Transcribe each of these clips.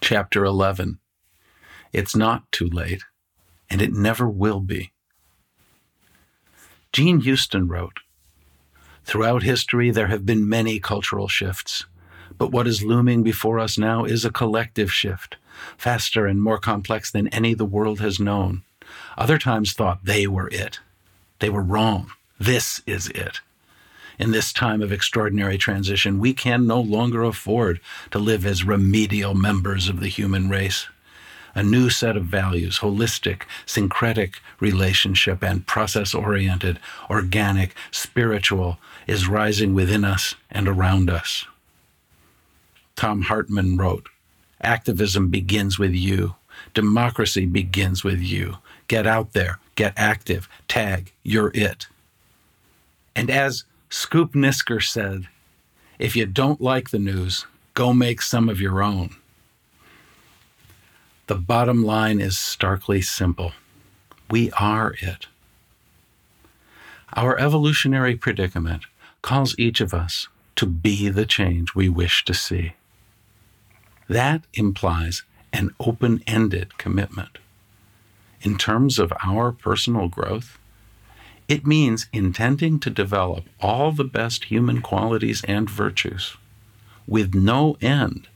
Chapter 11. It's not too late, and it never will be. Jean Houston wrote, "Throughout history, there have been many cultural shifts, but what is looming before us now is a collective shift, faster and more complex than any the world has known. Other times thought they were it. They were wrong. This is it. In this time of extraordinary transition, we can no longer afford to live as remedial members of the human race. A new set of values, holistic, syncretic relationship and process-oriented, organic, spiritual, is rising within us and around us." Thom Hartmann wrote, "Activism begins with you. Democracy begins with you. Get out there, get active, tag, you're it." And as Scoop Nisker said, "If you don't like the news, go make some of your own." The bottom line is starkly simple. We are it. Our evolutionary predicament calls each of us to be the change we wish to see. That implies an open-ended commitment. In terms of our personal growth, it means intending to develop all the best human qualities and virtues with no end,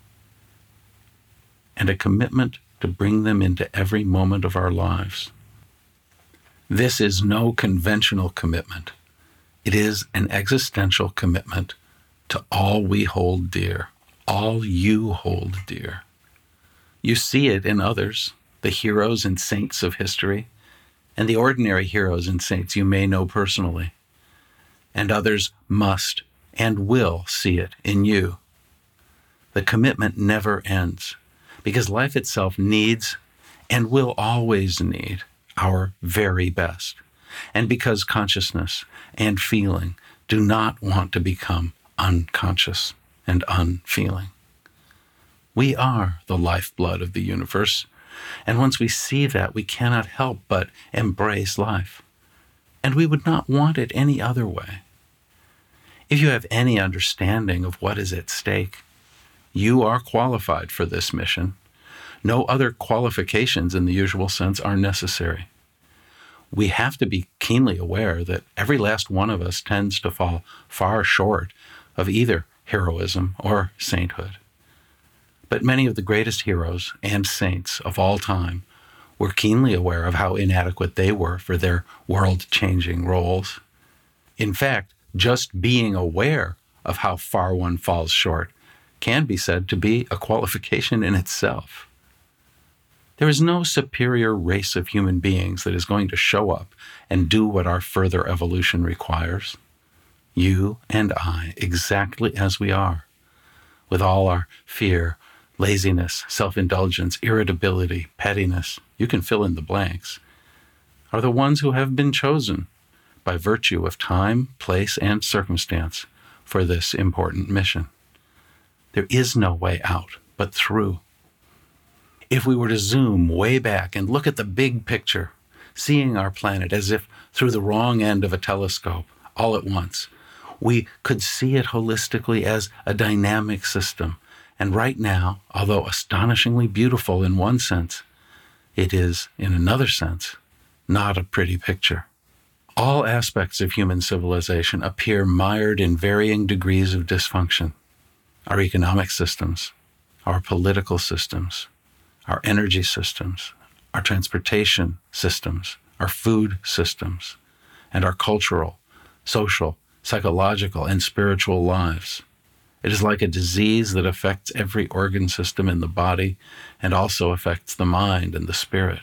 and a commitment to bring them into every moment of our lives. This is no conventional commitment. It is an existential commitment to all we hold dear, all you hold dear. You see it in others, the heroes and saints of history, and the ordinary heroes and saints you may know personally. And others must and will see it in you. The commitment never ends, because life itself needs and will always need our very best, and because consciousness and feeling do not want to become unconscious and unfeeling. We are the lifeblood of the universe, and once we see that, we cannot help but embrace life, and we would not want it any other way. If you have any understanding of what is at stake, you are qualified for this mission. No other qualifications in the usual sense are necessary. We have to be keenly aware that every last one of us tends to fall far short of either heroism or sainthood. But many of the greatest heroes and saints of all time were keenly aware of how inadequate they were for their world-changing roles. In fact, just being aware of how far one falls short can be said to be a qualification in itself. There is no superior race of human beings that is going to show up and do what our further evolution requires. You and I, exactly as we are, with all our fear, laziness, self-indulgence, irritability, pettiness, you can fill in the blanks, are the ones who have been chosen by virtue of time, place, and circumstance for this important mission. There is no way out but through. If we were to zoom way back and look at the big picture, seeing our planet as if through the wrong end of a telescope all at once, we could see it holistically as a dynamic system. And right now, although astonishingly beautiful in one sense, it is, in another sense, not a pretty picture. All aspects of human civilization appear mired in varying degrees of dysfunction. Our economic systems, our political systems, our energy systems, our transportation systems, our food systems, and our cultural, social, psychological, and spiritual lives. It is like a disease that affects every organ system in the body and also affects the mind and the spirit.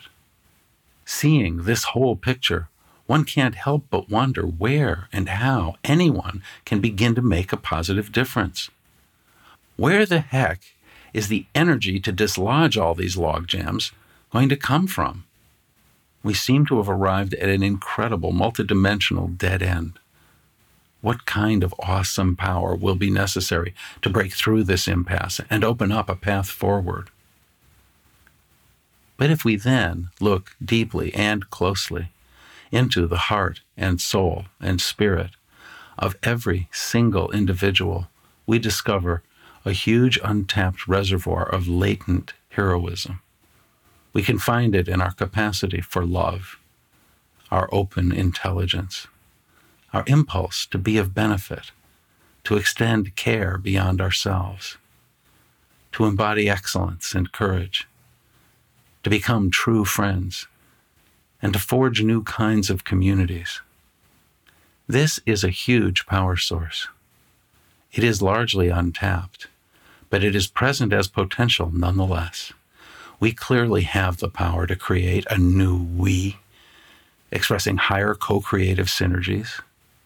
Seeing this whole picture, one can't help but wonder where and how anyone can begin to make a positive difference. Where the heck is the energy to dislodge all these log jams going to come from? We seem to have arrived at an incredible multidimensional dead end. What kind of awesome power will be necessary to break through this impasse and open up a path forward? But if we then look deeply and closely into the heart and soul and spirit of every single individual, we discover a huge untapped reservoir of latent heroism. We can find it in our capacity for love, our open intelligence, our impulse to be of benefit, to extend care beyond ourselves, to embody excellence and courage, to become true friends, and to forge new kinds of communities. This is a huge power source. It is largely untapped, but it is present as potential nonetheless. We clearly have the power to create a new we, expressing higher co-creative synergies.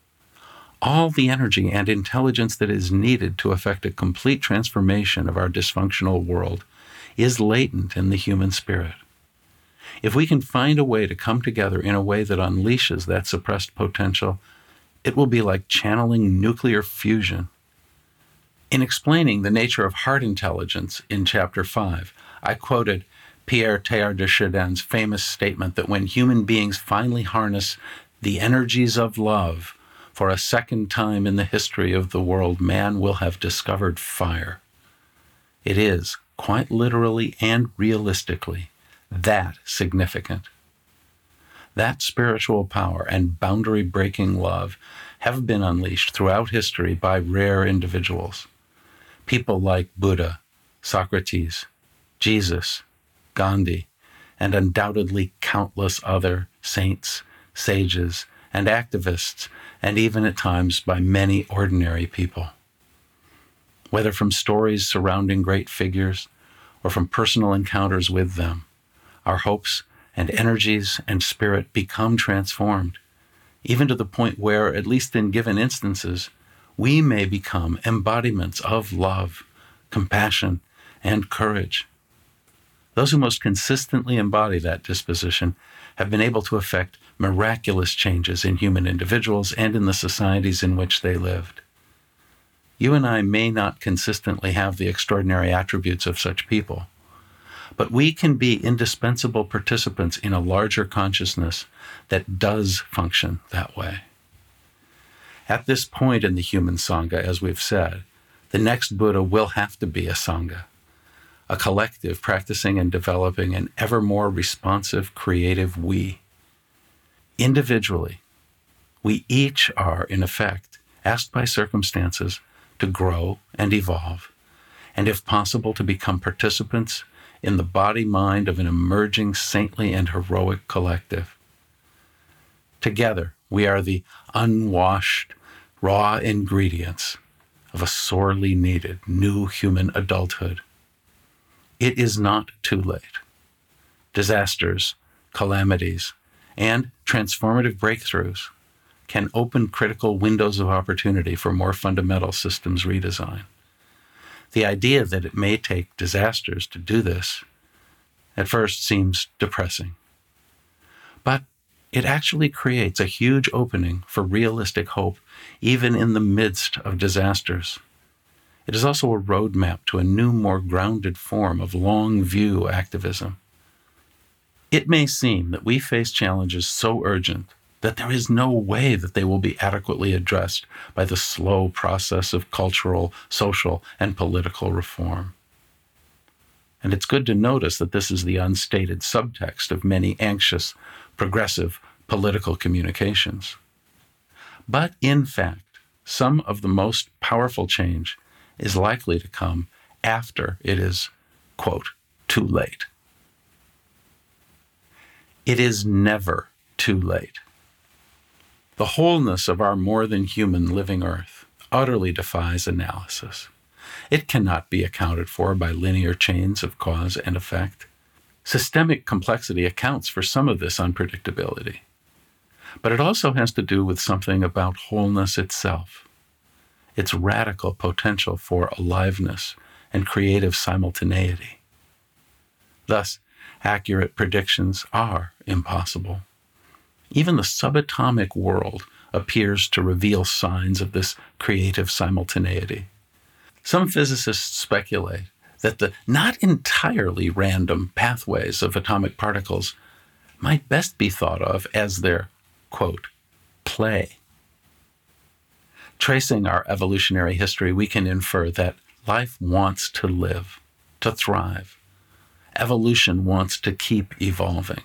All the energy and intelligence that is needed to effect a complete transformation of our dysfunctional world is latent in the human spirit. If we can find a way to come together in a way that unleashes that suppressed potential, it will be like channeling nuclear fusion. In explaining the nature of heart intelligence in Chapter 5, I quoted Pierre Teilhard de Chardin's famous statement that when human beings finally harness the energies of love, for a second time in the history of the world, man will have discovered fire. It is, quite literally and realistically, that significant. That spiritual power and boundary-breaking love have been unleashed throughout history by rare individuals. People like Buddha, Socrates, Jesus, Gandhi, and undoubtedly countless other saints, sages, and activists, and even at times by many ordinary people. Whether from stories surrounding great figures or from personal encounters with them, our hopes and energies and spirit become transformed, even to the point where, at least in given instances, we may become embodiments of love, compassion, and courage. Those who most consistently embody that disposition have been able to effect miraculous changes in human individuals and in the societies in which they lived. You and I may not consistently have the extraordinary attributes of such people, but we can be indispensable participants in a larger consciousness that does function that way. At this point in the human Sangha, as we've said, the next Buddha will have to be a Sangha, a collective practicing and developing an ever more responsive, creative we. Individually, we each are, in effect, asked by circumstances to grow and evolve, and if possible, to become participants in the body-mind of an emerging saintly and heroic collective. Together, we are the unwashed, raw ingredients of a sorely needed new human adulthood. It is not too late. Disasters, calamities, and transformative breakthroughs can open critical windows of opportunity for more fundamental systems redesign. The idea that it may take disasters to do this at first seems depressing. But it actually creates a huge opening for realistic hope, even in the midst of disasters. It is also a roadmap to a new, more grounded form of long-view activism. It may seem that we face challenges so urgent that there is no way that they will be adequately addressed by the slow process of cultural, social, and political reform. And it's good to notice that this is the unstated subtext of many anxious, progressive political communications. But in fact, some of the most powerful change is likely to come after it is, quote, too late. It is never too late. The wholeness of our more than human living earth utterly defies analysis. It cannot be accounted for by linear chains of cause and effect. Systemic complexity accounts for some of this unpredictability. But it also has to do with something about wholeness itself, its radical potential for aliveness and creative simultaneity. Thus, accurate predictions are impossible. Even the subatomic world appears to reveal signs of this creative simultaneity. Some physicists speculate that the not entirely random pathways of atomic particles might best be thought of as their, quote, play. Tracing our evolutionary history, we can infer that Life wants to live, to thrive. Evolution wants to keep evolving.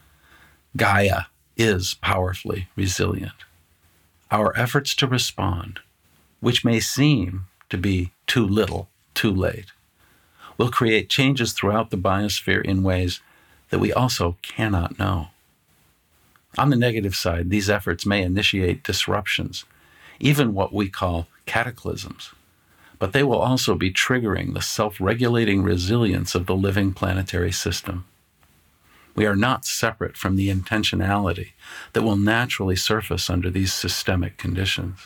Gaia is powerfully resilient. Our efforts to respond, which may seem to be too little, too late, will create changes throughout the biosphere in ways that we also cannot know. On the negative side, these efforts may initiate disruptions, even what we call cataclysms, but they will also be triggering the self-regulating resilience of the living planetary system. We are not separate from the intentionality that will naturally surface under these systemic conditions.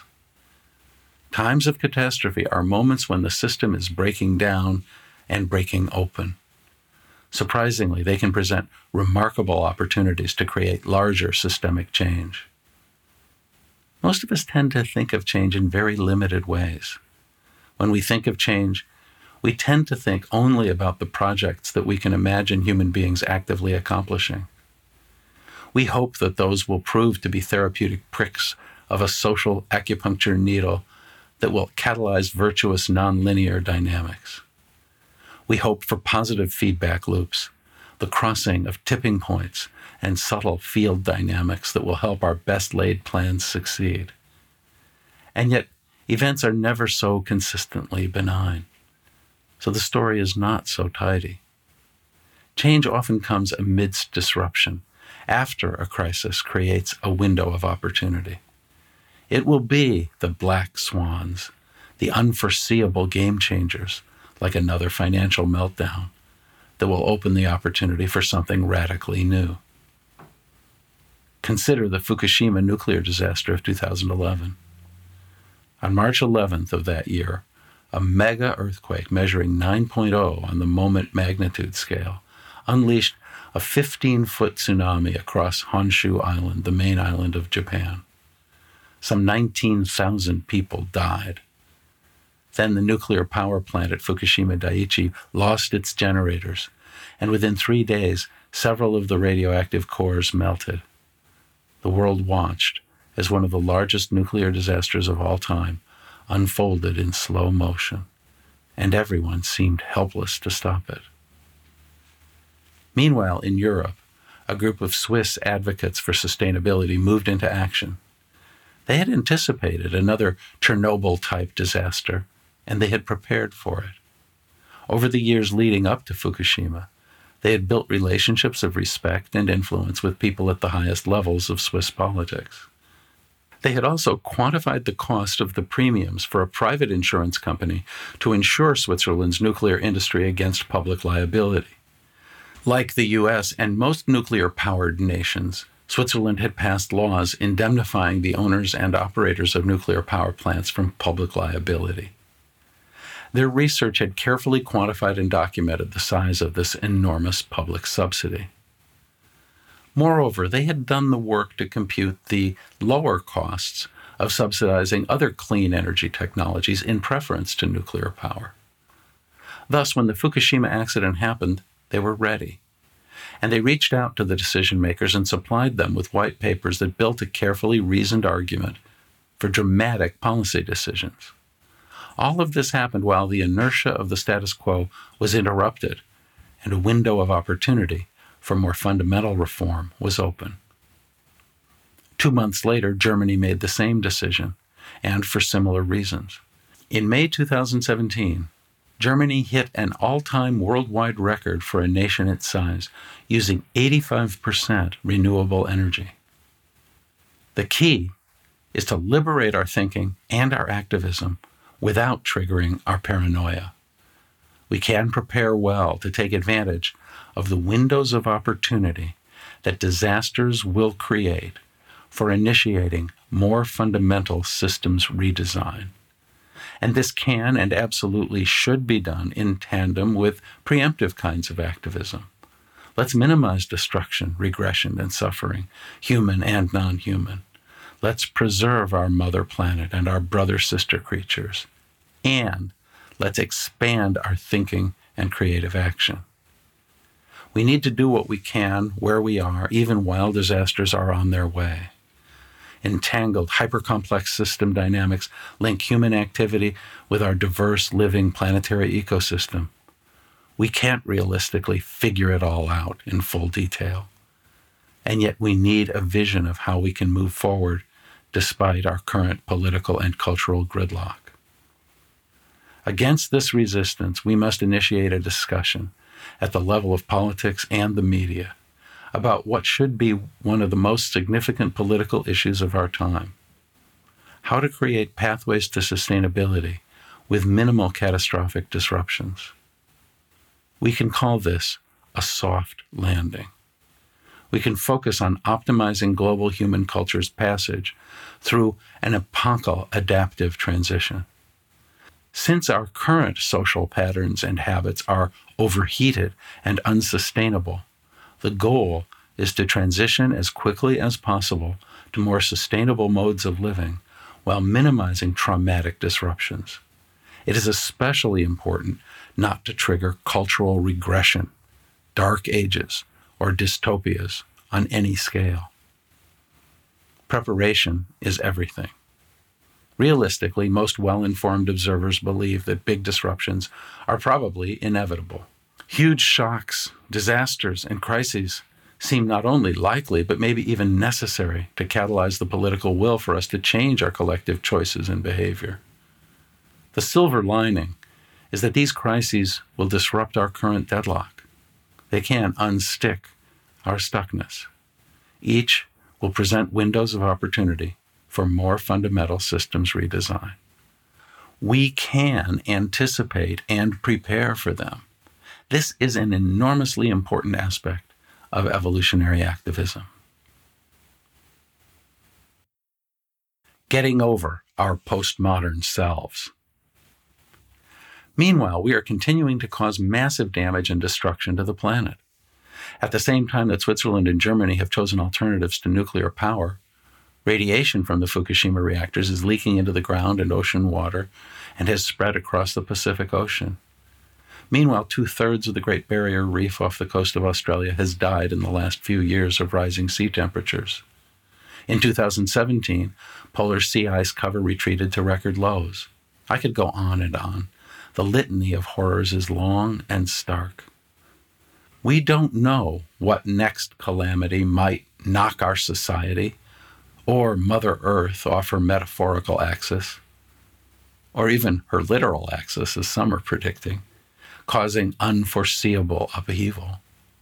Times of catastrophe are moments when the system is breaking down and breaking open. Surprisingly, they can present remarkable opportunities to create larger systemic change. Most of us tend to think of change in very limited ways. When we think of change, we tend to think only about the projects that we can imagine human beings actively accomplishing. We hope that those will prove to be therapeutic pricks of a social acupuncture needle that will catalyze virtuous nonlinear dynamics. We hope for positive feedback loops, the crossing of tipping points and subtle field dynamics that will help our best laid plans succeed. And yet, events are never so consistently benign. So the story is not so tidy. Change often comes amidst disruption, after a crisis creates a window of opportunity. It will be the black swans, the unforeseeable game changers, like another financial meltdown, that will open the opportunity for something radically new. Consider the Fukushima nuclear disaster of 2011. On March 11th of that year, a mega earthquake measuring 9.0 on the moment magnitude scale unleashed a 15-foot tsunami across Honshu Island, the main island of Japan. Some 19,000 people died. Then the nuclear power plant at Fukushima Daiichi lost its generators, and within 3 days, several of the radioactive cores melted. The world watched as one of the largest nuclear disasters of all time unfolded in slow motion, and everyone seemed helpless to stop it. Meanwhile, in Europe, a group of Swiss advocates for sustainability moved into action. They had anticipated another Chernobyl-type disaster, and they had prepared for it. Over the years leading up to Fukushima, they had built relationships of respect and influence with people at the highest levels of Swiss politics. They had also quantified the cost of the premiums for a private insurance company to insure Switzerland's nuclear industry against public liability. Like the U.S. and most nuclear-powered nations, Switzerland had passed laws indemnifying the owners and operators of nuclear power plants from public liability. Their research had carefully quantified and documented the size of this enormous public subsidy. Moreover, they had done the work to compute the lower costs of subsidizing other clean energy technologies in preference to nuclear power. Thus, when the Fukushima accident happened, they were ready. And they reached out to the decision makers and supplied them with white papers that built a carefully reasoned argument for dramatic policy decisions. All of this happened while the inertia of the status quo was interrupted and a window of opportunity for more fundamental reform was open. 2 months later, Germany made the same decision, and for similar reasons. In May 2017, Germany hit an all-time worldwide record for a nation its size, using 85% renewable energy. The key is to liberate our thinking and our activism without triggering our paranoia. We can prepare well to take advantage of the windows of opportunity that disasters will create for initiating more fundamental systems redesign. And this can and absolutely should be done in tandem with preemptive kinds of activism. Let's minimize destruction, regression, and suffering, human and non-human. Let's preserve our mother planet and our brother-sister creatures. And let's expand our thinking and creative action. We need to do what we can where we are, even while disasters are on their way. entangled, hypercomplex system dynamics link human activity with our diverse living planetary ecosystem. We can't realistically figure it all out in full detail. And yet we need a vision of how we can move forward despite our current political and cultural gridlock. Against this resistance, we must initiate a discussion at the level of politics and the media about what should be one of the most significant political issues of our time: how to create pathways to sustainability with minimal catastrophic disruptions. We can call this a soft landing. We can focus on optimizing global human culture's passage through an epochal adaptive transition. Since our current social patterns and habits are overheated and unsustainable, the goal is to transition as quickly as possible to more sustainable modes of living while minimizing traumatic disruptions. It is especially important not to trigger cultural regression, dark ages, or dystopias on any scale. Preparation is everything. Realistically, most well-informed observers believe that big disruptions are probably inevitable. Huge shocks, disasters, and crises seem not only likely, but maybe even necessary to catalyze the political will for us to change our collective choices and behavior. The silver lining is that these crises will disrupt our current deadlock. They can unstick our stuckness. Each will present windows of opportunity for more fundamental systems redesign. We can anticipate and prepare for them. This is an enormously important aspect of evolutionary activism. Getting over our postmodern selves. Meanwhile, we are continuing to cause massive damage and destruction to the planet. At the same time that Switzerland and Germany have chosen alternatives to nuclear power, radiation from the Fukushima reactors is leaking into the ground and ocean water and has spread across the Pacific Ocean. Meanwhile, 2/3 of the Great Barrier Reef off the coast of Australia has died in the last few years of rising sea temperatures. In 2017, polar sea ice cover retreated to record lows. I could go on and on. The litany of horrors is long and stark. We don't know what next calamity might knock our society or Mother Earth off her metaphorical axis, or even her literal axis, as some are predicting, causing unforeseeable upheaval.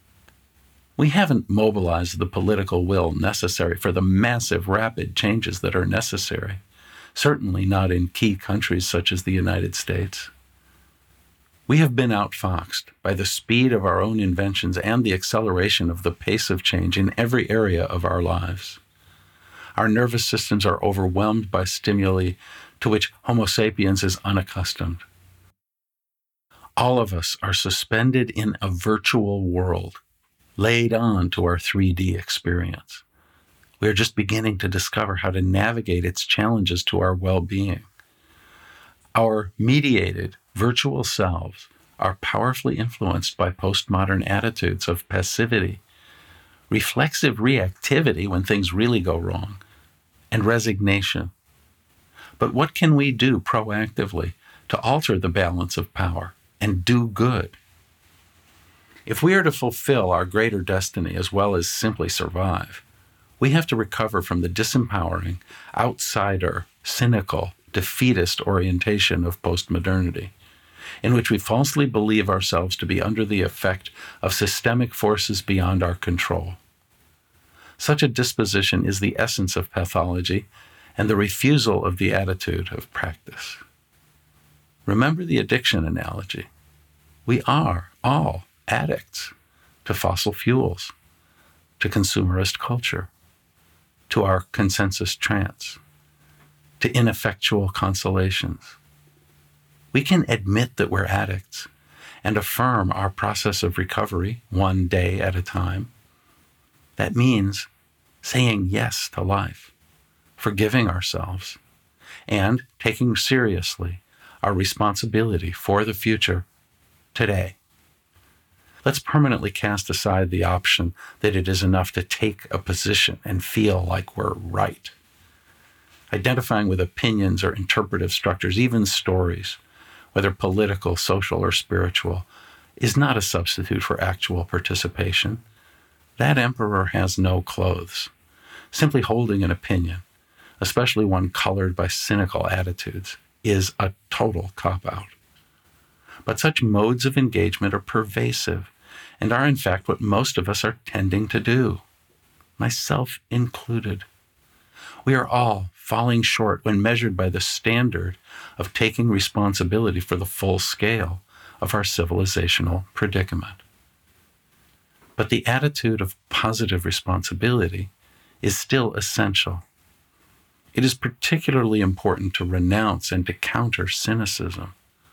We haven't mobilized the political will necessary for the massive, rapid changes that are necessary, certainly not in key countries such as the United States. We have been outfoxed by the speed of our own inventions and the acceleration of the pace of change in every area of our lives. Our nervous systems are overwhelmed by stimuli to which Homo sapiens is unaccustomed. All of us are suspended in a virtual world, laid on to our 3D experience. We are just beginning to discover how to navigate its challenges to our well-being. Our mediated virtual selves are powerfully influenced by postmodern attitudes of passivity, reflexive reactivity when things really go wrong, and resignation. But what can we do proactively to alter the balance of power and do good? If we are to fulfill our greater destiny as well as simply survive, we have to recover from the disempowering, outsider, cynical, defeatist orientation of postmodernity, in which we falsely believe ourselves to be under the effect of systemic forces beyond our control. Such a disposition is the essence of pathology and the refusal of the attitude of practice. Remember the addiction analogy. We are all addicts to fossil fuels, to consumerist culture, to our consensus trance, to ineffectual consolations. We can admit that we're addicts and affirm our process of recovery one day at a time. That means saying yes to life, forgiving ourselves, and taking seriously our responsibility for the future today. Let's permanently cast aside the option that it is enough to take a position and feel like we're right. Identifying with opinions or interpretive structures, even stories, whether political, social, or spiritual, is not a substitute for actual participation. That emperor has no clothes. Simply holding an opinion, especially one colored by cynical attitudes, is a total cop-out. But such modes of engagement are pervasive and are in fact what most of us are tending to do, myself included. We are all falling short when measured by the standard of taking responsibility for the full scale of our civilizational predicament. But the attitude of positive responsibility is still essential. It is particularly important to renounce and to counter cynicism.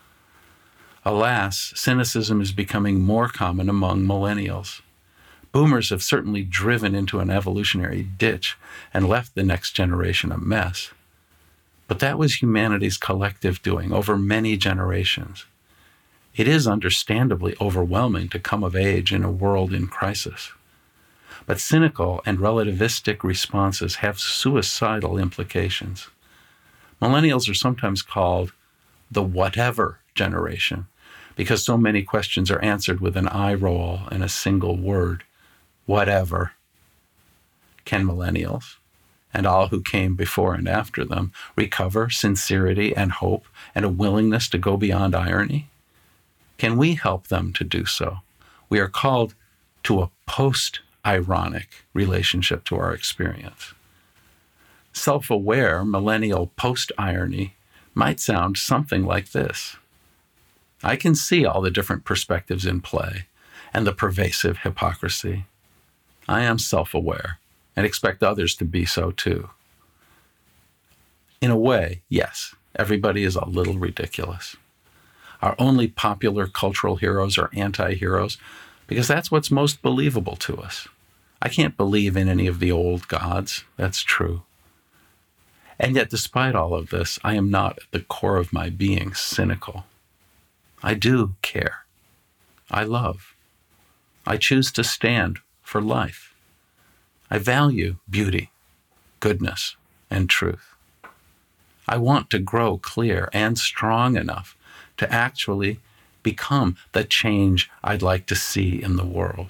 Alas, cynicism is becoming more common among millennials. Boomers have certainly driven into an evolutionary ditch and left the next generation a mess. But that was humanity's collective doing over many generations. It is understandably overwhelming to come of age in a world in crisis. But cynical and relativistic responses have suicidal implications. Millennials are sometimes called the whatever generation because so many questions are answered with an eye roll and a single word, whatever. Can millennials, and all who came before and after them, recover sincerity and hope and a willingness to go beyond irony? Can we help them to do so? We are called to a post-ironic relationship to our experience. Self-aware millennial post-irony might sound something like this. I can see all the different perspectives in play and the pervasive hypocrisy. I am self-aware and expect others to be so too. In a way, yes, everybody is a little ridiculous. Our only popular cultural heroes are anti-heroes because that's what's most believable to us. I can't believe in any of the old gods. That's true. And yet, despite all of this, I am not at the core of my being cynical. I do care. I love. I choose to stand for life. I value beauty, goodness, and truth. I want to grow clear and strong enough to actually become the change I'd like to see in the world.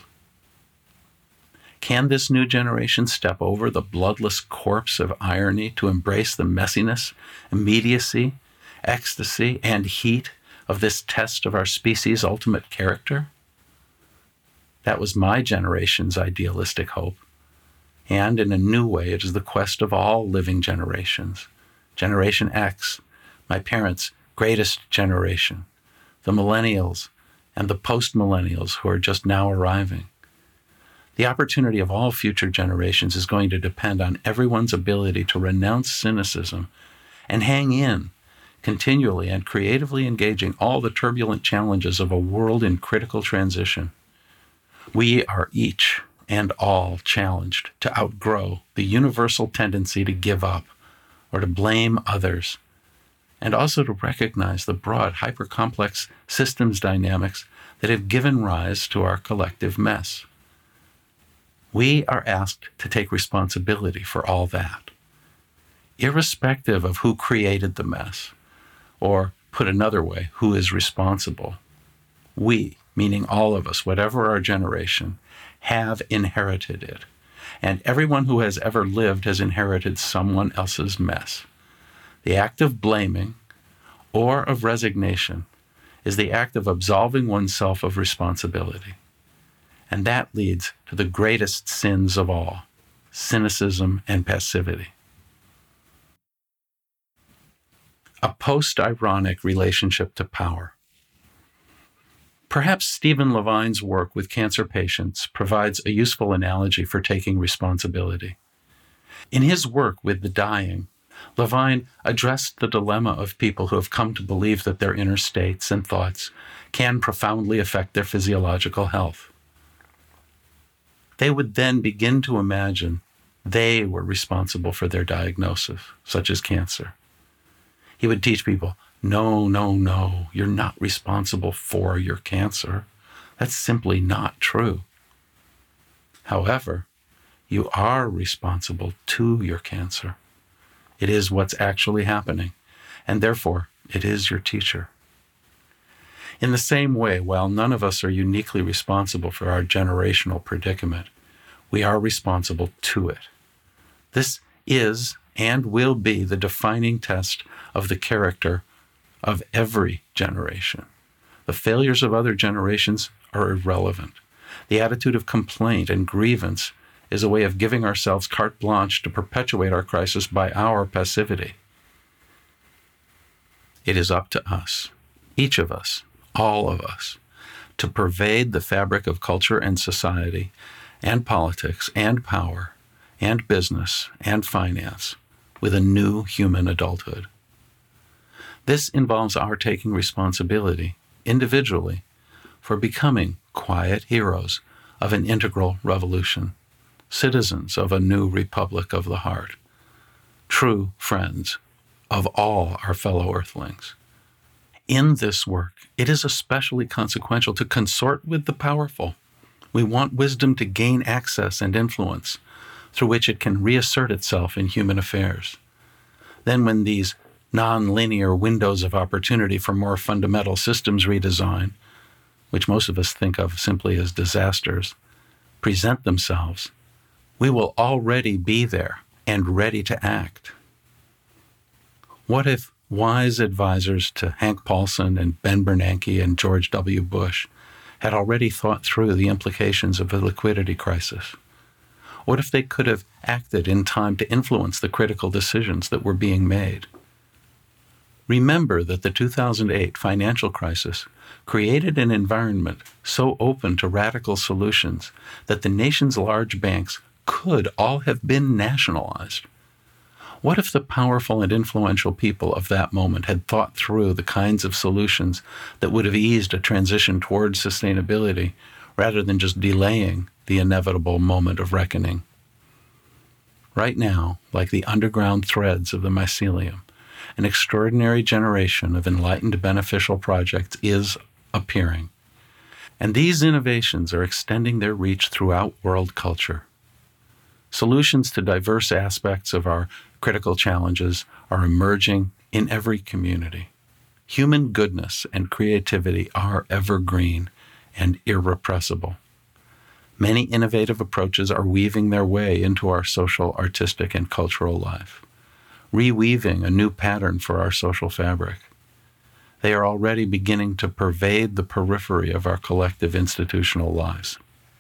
Can this new generation step over the bloodless corpse of irony to embrace the messiness, immediacy, ecstasy, and heat of this test of our species' ultimate character? That was my generation's idealistic hope. And in a new way, it is the quest of all living generations. Generation X, my parents' greatest generation, the millennials and the post-millennials who are just now arriving. The opportunity of all future generations is going to depend on everyone's ability to renounce cynicism and hang in, continually and creatively engaging all the turbulent challenges of a world in critical transition. We are each and all challenged to outgrow the universal tendency to give up or to blame others, and also to recognize the broad, hyper-complex systems dynamics that have given rise to our collective mess. We are asked to take responsibility for all that, irrespective of who created the mess, or, put another way, who is responsible. We, meaning all of us, whatever our generation, have inherited it, and everyone who has ever lived has inherited someone else's mess. The act of blaming or of resignation is the act of absolving oneself of responsibility. And that leads to the greatest sins of all, cynicism and passivity. A post-ironic relationship to power. Perhaps Stephen Levine's work with cancer patients provides a useful analogy for taking responsibility. In his work with the dying, Levine addressed the dilemma of people who have come to believe that their inner states and thoughts can profoundly affect their physiological health. They would then begin to imagine they were responsible for their diagnosis, such as cancer. He would teach people, no, you're not responsible for your cancer. That's simply not true. However, you are responsible to your cancer. It is what's actually happening, and therefore it is your teacher. In the same way, while none of us are uniquely responsible for our generational predicament, we are responsible to it. This is and will be the defining test of the character of every generation. The failures of other generations are irrelevant. The attitude of complaint and grievance is a way of giving ourselves carte blanche to perpetuate our crisis by our passivity. It is up to us, each of us, all of us, to pervade the fabric of culture and society and politics and power and business and finance with a new human adulthood. This involves our taking responsibility, individually, for becoming quiet heroes of an integral revolution, citizens of a new republic of the heart, true friends of all our fellow earthlings. In this work, it is especially consequential to consort with the powerful. We want wisdom to gain access and influence, through which it can reassert itself in human affairs. Then when these non-linear windows of opportunity for more fundamental systems redesign, which most of us think of simply as disasters, present themselves, we will already be there and ready to act. What if wise advisors to Hank Paulson and Ben Bernanke and George W. Bush had already thought through the implications of a liquidity crisis? What if they could have acted in time to influence the critical decisions that were being made? Remember that the 2008 financial crisis created an environment so open to radical solutions that the nation's large banks could all have been nationalized. What if the powerful and influential people of that moment had thought through the kinds of solutions that would have eased a transition towards sustainability rather than just delaying the inevitable moment of reckoning? Right now, like the underground threads of the mycelium, an extraordinary generation of enlightened beneficial projects is appearing. And these innovations are extending their reach throughout world culture. Solutions to diverse aspects of our critical challenges are emerging in every community. Human goodness and creativity are evergreen and irrepressible. Many innovative approaches are weaving their way into our social, artistic, and cultural life, reweaving a new pattern for our social fabric. They are already beginning to pervade the periphery of our collective institutional lives.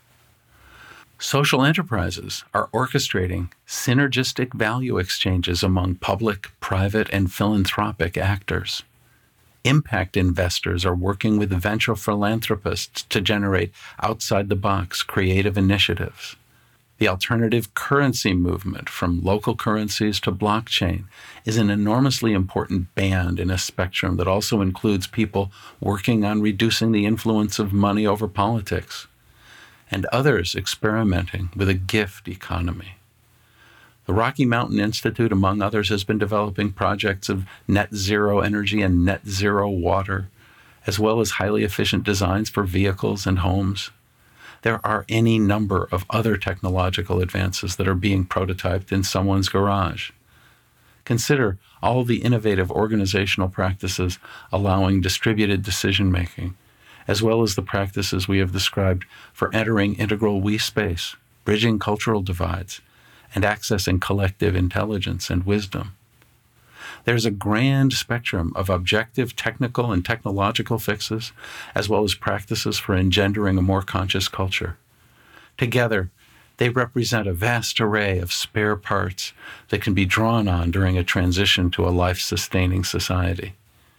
Social enterprises are orchestrating synergistic value exchanges among public, private, and philanthropic actors. Impact investors are working with venture philanthropists to generate outside-the-box creative initiatives. The alternative currency movement, from local currencies to blockchain, is an enormously important band in a spectrum that also includes people working on reducing the influence of money over politics, and others experimenting with a gift economy. The Rocky Mountain Institute, among others, has been developing projects of net zero energy and net zero water, as well as highly efficient designs for vehicles and homes. There are any number of other technological advances that are being prototyped in someone's garage. Consider all the innovative organizational practices allowing distributed decision-making, as well as the practices we have described for entering integral we space, bridging cultural divides, and accessing collective intelligence and wisdom. There's a grand spectrum of objective technical and technological fixes, as well as practices for engendering a more conscious culture. Together, they represent a vast array of spare parts that can be drawn on during a transition to a life-sustaining society.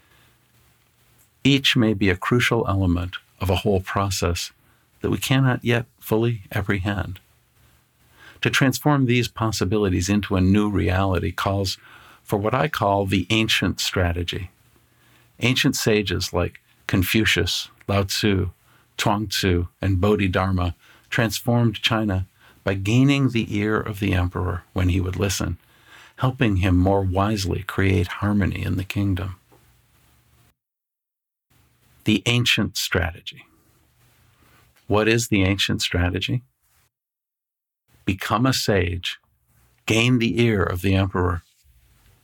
Each may be a crucial element of a whole process that we cannot yet fully apprehend. To transform these possibilities into a new reality calls for what I call the ancient strategy. Ancient sages like Confucius, Lao Tzu, Chuang Tzu, and Bodhidharma transformed China by gaining the ear of the emperor when he would listen, helping him more wisely create harmony in the kingdom. The ancient strategy. What is the ancient strategy? Become a sage, gain the ear of the emperor,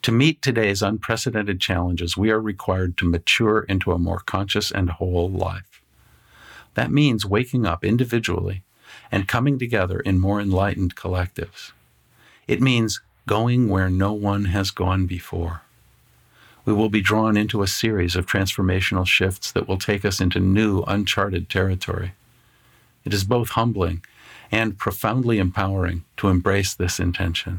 To meet today's unprecedented challenges, we are required to mature into a more conscious and whole life. That means waking up individually and coming together in more enlightened collectives. It means going where no one has gone before. We will be drawn into a series of transformational shifts that will take us into new, uncharted territory. It is both humbling and profoundly empowering to embrace this intention.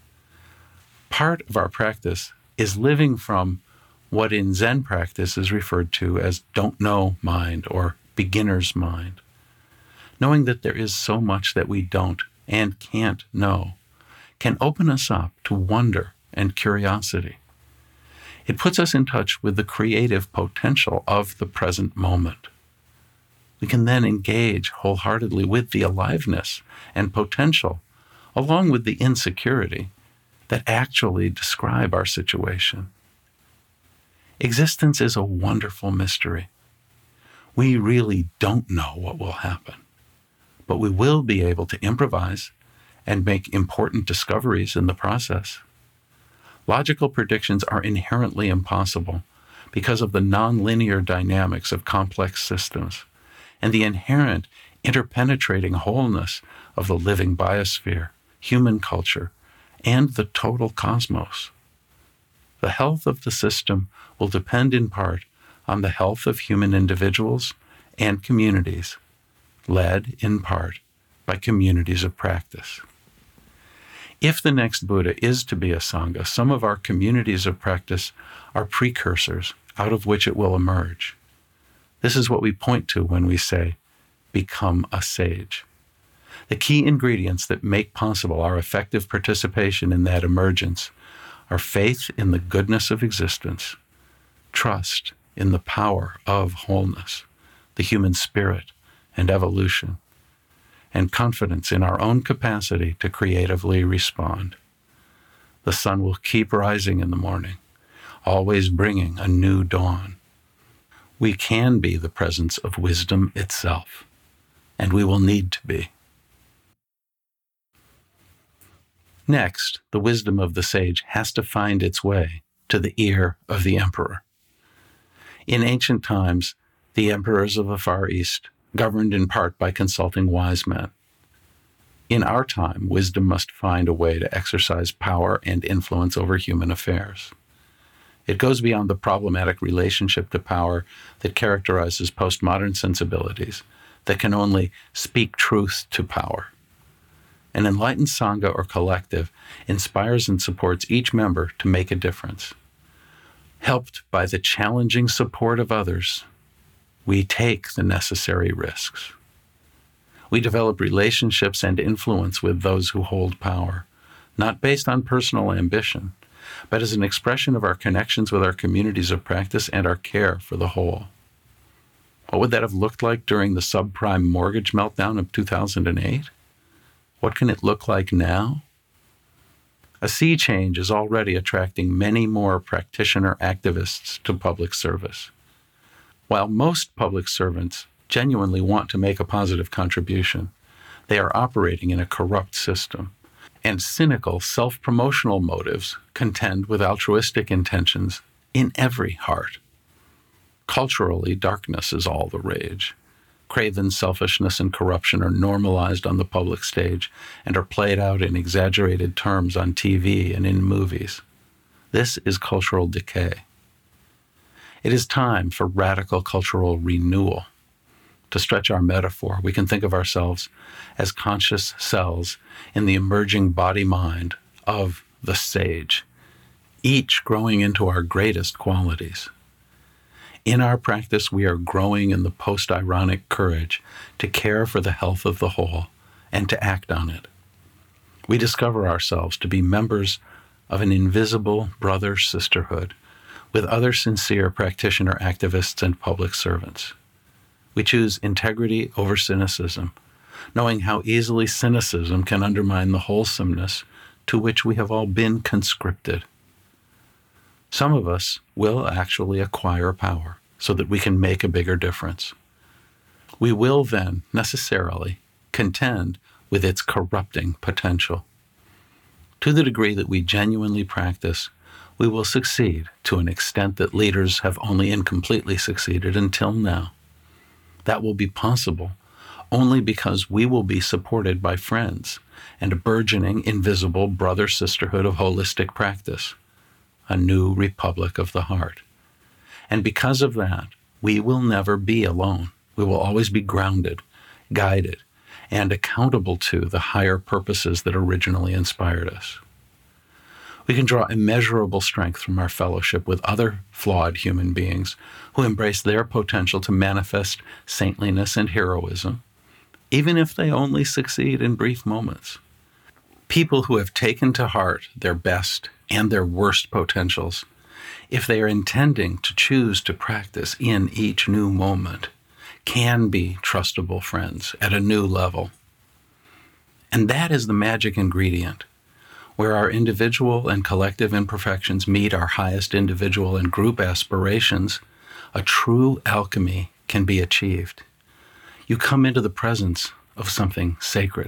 Part of our practice is living from what in Zen practice is referred to as don't know mind or beginner's mind. Knowing that there is so much that we don't and can't know can open us up to wonder and curiosity. It puts us in touch with the creative potential of the present moment. We can then engage wholeheartedly with the aliveness and potential, along with the insecurity, that actually describe our situation. Existence is a wonderful mystery. We really don't know what will happen, but we will be able to improvise and make important discoveries in the process. Logical predictions are inherently impossible because of the nonlinear dynamics of complex systems and the inherent interpenetrating wholeness of the living biosphere, human culture, and the total cosmos. The health of the system will depend in part on the health of human individuals and communities, led in part by communities of practice. If the next Buddha is to be a Sangha, some of our communities of practice are precursors out of which it will emerge. This is what we point to when we say, become a sage. The key ingredients that make possible our effective participation in that emergence are faith in the goodness of existence, trust in the power of wholeness, the human spirit and evolution, and confidence in our own capacity to creatively respond. The sun will keep rising in the morning, always bringing a new dawn. We can be the presence of wisdom itself, and we will need to be. Next, the wisdom of the sage has to find its way to the ear of the emperor. In ancient times, the emperors of the Far East governed in part by consulting wise men. In our time, wisdom must find a way to exercise power and influence over human affairs. It goes beyond the problematic relationship to power that characterizes postmodern sensibilities that can only speak truth to power. An enlightened Sangha or collective inspires and supports each member to make a difference. Helped by the challenging support of others, we take the necessary risks. We develop relationships and influence with those who hold power, not based on personal ambition, but as an expression of our connections with our communities of practice and our care for the whole. What would that have looked like during the subprime mortgage meltdown of 2008? What can it look like now? A sea change is already attracting many more practitioner activists to public service. While most public servants genuinely want to make a positive contribution, they are operating in a corrupt system, and cynical, self-promotional motives contend with altruistic intentions in every heart. Culturally, darkness is all the rage. Craven selfishness and corruption are normalized on the public stage and are played out in exaggerated terms on TV and in movies. This is cultural decay. It is time for radical cultural renewal. To stretch our metaphor, we can think of ourselves as conscious cells in the emerging body-mind of the sage, each growing into our greatest qualities. In our practice, we are growing in the post-ironic courage to care for the health of the whole and to act on it. We discover ourselves to be members of an invisible brother-sisterhood with other sincere practitioner activists and public servants. We choose integrity over cynicism, knowing how easily cynicism can undermine the wholesomeness to which we have all been conscripted. Some of us will actually acquire power so that we can make a bigger difference. We will then necessarily contend with its corrupting potential. To the degree that we genuinely practice, we will succeed to an extent that leaders have only incompletely succeeded until now. That will be possible only because we will be supported by friends and a burgeoning invisible brother-sisterhood of holistic practice, a new republic of the heart. And because of that, we will never be alone. We will always be grounded, guided, and accountable to the higher purposes that originally inspired us. We can draw immeasurable strength from our fellowship with other flawed human beings who embrace their potential to manifest saintliness and heroism, even if they only succeed in brief moments. People who have taken to heart their best and their worst potentials, if they are intending to choose to practice in each new moment, can be trustable friends at a new level. And that is the magic ingredient, where our individual and collective imperfections meet our highest individual and group aspirations. A true alchemy can be achieved. You come into the presence of something sacred.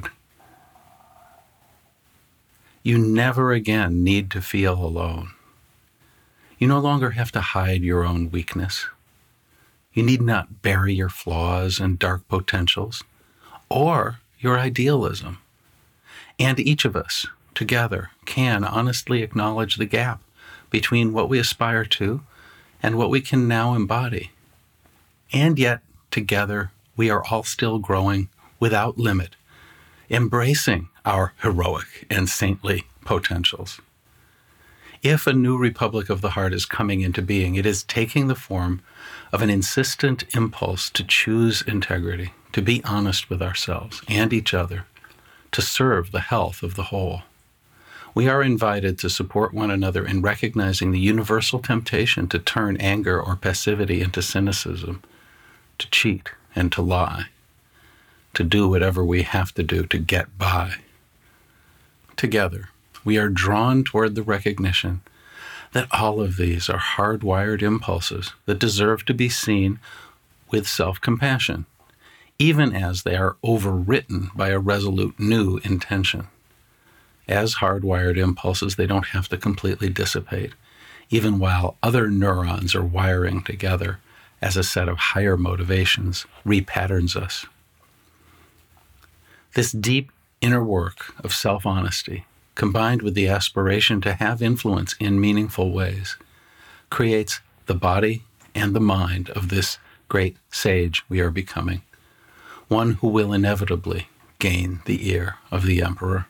You never again need to feel alone. You no longer have to hide your own weakness. You need not bury your flaws and dark potentials or your idealism. And each of us, together, can honestly acknowledge the gap between what we aspire to and what we can now embody. And yet, together, we are all still growing without limit, embracing our heroic and saintly potentials. If a new republic of the heart is coming into being, it is taking the form of an insistent impulse to choose integrity, to be honest with ourselves and each other, to serve the health of the whole. We are invited to support one another in recognizing the universal temptation to turn anger or passivity into cynicism, to cheat and to lie, to do whatever we have to do to get by. Together, we are drawn toward the recognition that all of these are hardwired impulses that deserve to be seen with self-compassion, even as they are overwritten by a resolute new intention. As hardwired impulses, they don't have to completely dissipate, even while other neurons are wiring together as a set of higher motivations repatterns us. This deep inner work of self-honesty, combined with the aspiration to have influence in meaningful ways, creates the body and the mind of this great sage we are becoming, one who will inevitably gain the ear of the emperor.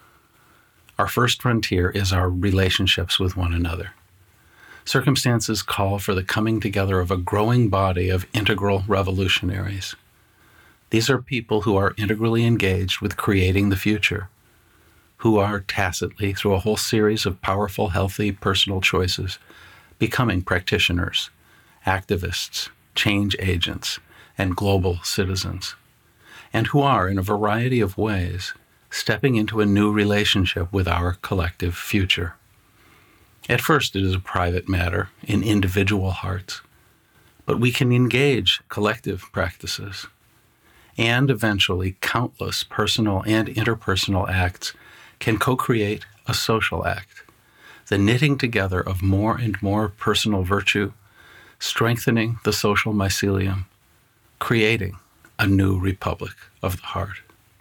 Our first frontier is our relationships with one another. Circumstances call for the coming together of a growing body of integral revolutionaries. These are people who are integrally engaged with creating the future, who are tacitly, through a whole series of powerful, healthy, personal choices, becoming practitioners, activists, change agents, and global citizens, and who are, in a variety of ways, stepping into a new relationship with our collective future. At first, it is a private matter in individual hearts, but we can engage collective practices, and eventually countless personal and interpersonal acts can co-create a social act, the knitting together of more and more personal virtue, strengthening the social mycelium, creating a new republic of the heart.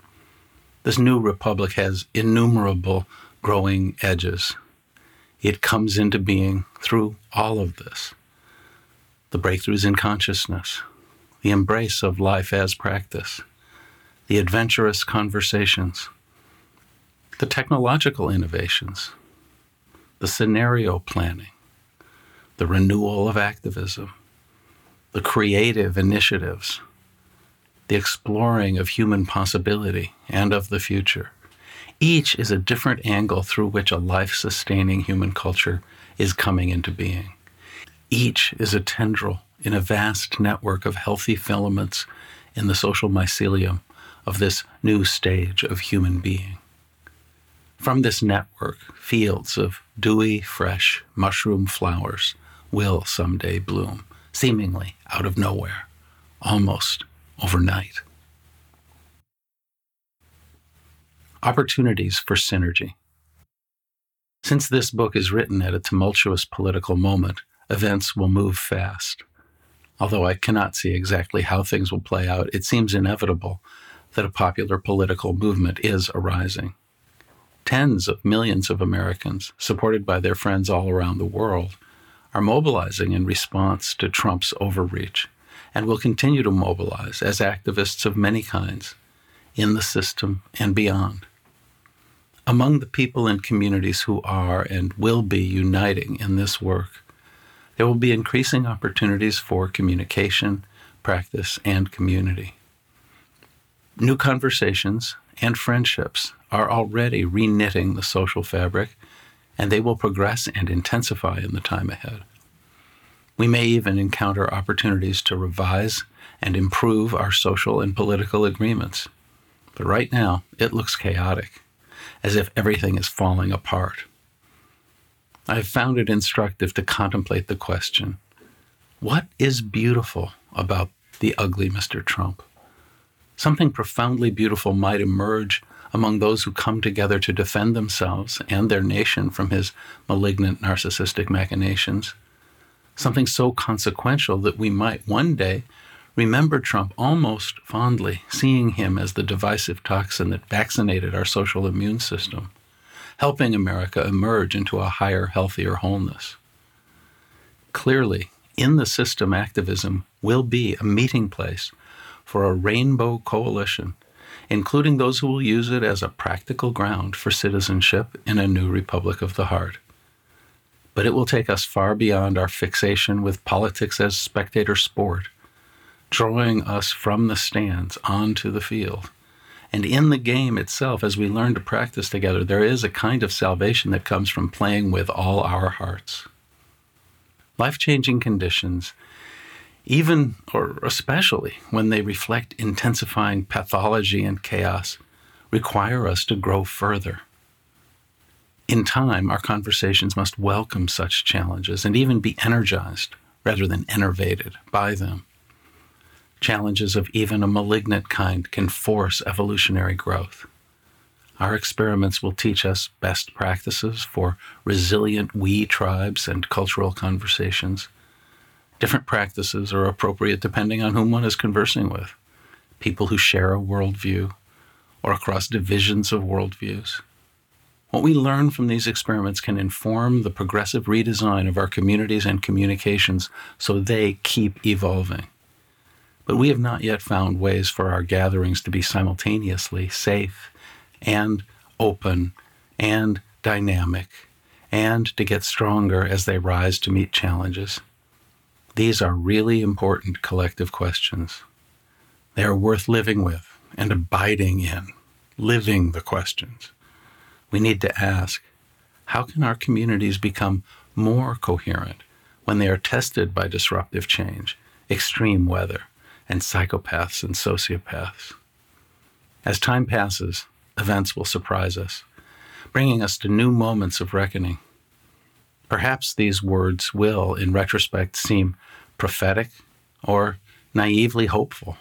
This new republic has innumerable growing edges. It comes into being through all of this. The breakthroughs in consciousness, the embrace of life as practice, the adventurous conversations, the technological innovations, the scenario planning, the renewal of activism, the creative initiatives, the exploring of human possibility and of the future. Each is a different angle through which a life-sustaining human culture is coming into being. Each is a tendril in a vast network of healthy filaments in the social mycelium of this new stage of human being. From this network, fields of dewy, fresh mushroom flowers will someday bloom, seemingly out of nowhere, almost overnight. Opportunities for synergy. Since this book is written at a tumultuous political moment, events will move fast. Although I cannot see exactly how things will play out, it seems inevitable that a popular political movement is arising. Tens of millions of Americans, supported by their friends all around the world, are mobilizing in response to Trump's overreach and will continue to mobilize as activists of many kinds in the system and beyond. Among the people and communities who are and will be uniting in this work, there will be increasing opportunities for communication, practice, and community. New conversations and friendships are already reknitting the social fabric, and they will progress and intensify in the time ahead. We may even encounter opportunities to revise and improve our social and political agreements. But right now, it looks chaotic, as if everything is falling apart. I have found it instructive to contemplate the question, what is beautiful about the ugly Mr. Trump? Something profoundly beautiful might emerge among those who come together to defend themselves and their nation from his malignant narcissistic machinations. Something so consequential that we might one day remember Trump almost fondly, seeing him as the divisive toxin that vaccinated our social immune system, helping America emerge into a higher, healthier wholeness. Clearly, in the system, activism will be a meeting place for a rainbow coalition, including those who will use it as a practical ground for citizenship in a new Republic of the Heart. But it will take us far beyond our fixation with politics as spectator sport, drawing us from the stands onto the field. And in the game itself, as we learn to practice together, there is a kind of salvation that comes from playing with all our hearts. Life-changing conditions, even or especially when they reflect intensifying pathology and chaos, require us to grow further. In time, our conversations must welcome such challenges and even be energized rather than enervated by them. Challenges of even a malignant kind can force evolutionary growth. Our experiments will teach us best practices for resilient we tribes and cultural conversations. Different practices are appropriate depending on whom one is conversing with, people who share a worldview or across divisions of worldviews. What we learn from these experiments can inform the progressive redesign of our communities and communications so they keep evolving. But we have not yet found ways for our gatherings to be simultaneously safe and open and dynamic and to get stronger as they rise to meet challenges. These are really important collective questions. They are worth living with and abiding in, living the questions. We need to ask, how can our communities become more coherent when they are tested by disruptive change, extreme weather, and psychopaths and sociopaths? As time passes, events will surprise us, bringing us to new moments of reckoning. Perhaps these words will, in retrospect, seem prophetic or naively hopeful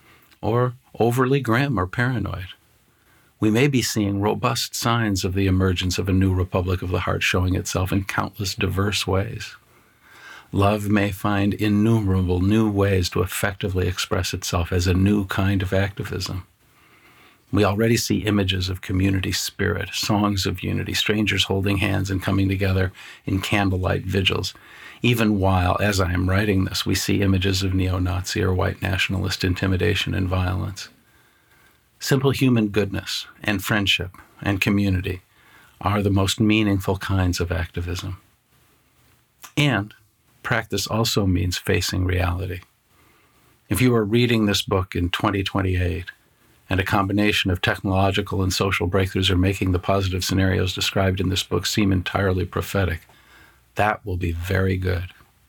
or overly grim or paranoid. We may be seeing robust signs of the emergence of a new Republic of the Heart showing itself in countless diverse ways. Love may find innumerable new ways to effectively express itself as a new kind of activism. We already see images of community spirit, songs of unity, strangers holding hands and coming together in candlelight vigils, even while, as I am writing this, we see images of neo-Nazi or white nationalist intimidation and violence. Simple human goodness and friendship and community are the most meaningful kinds of activism. And practice also means facing reality. If you are reading this book in 2028, and a combination of technological and social breakthroughs are making the positive scenarios described in this book seem entirely prophetic, that will be very good.